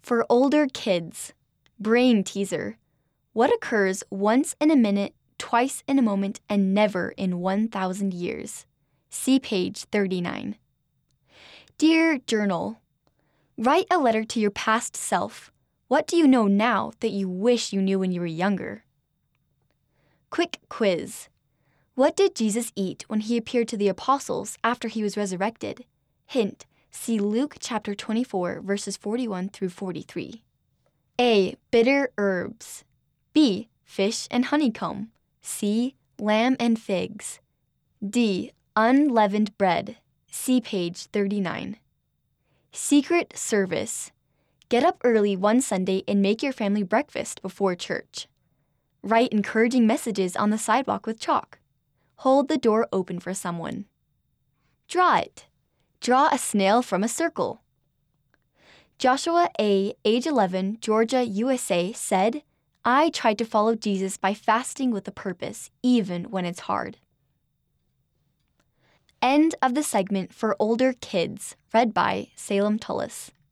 For older kids, brain teaser. What occurs once in a minute, twice in a moment, and never in 1,000 years? See page 39. Dear Journal, write a letter to your past self. What do you know now that you wish you knew when you were younger? Quick quiz. What did Jesus eat when he appeared to the apostles after he was resurrected? Hint, see Luke chapter 24, verses 41 through 43. A. Bitter herbs. B. Fish and honeycomb. C. Lamb and figs. D. Unleavened bread. See page 39. Secret service. Get up early one Sunday and make your family breakfast before church. Write encouraging messages on the sidewalk with chalk. Hold the door open for someone. Draw it. Draw a snail from a circle. Joshua A., age 11, Georgia, USA, said, I tried to follow Jesus by fasting with a purpose, even when it's hard. End of the segment for older kids, read by Salem Tullis.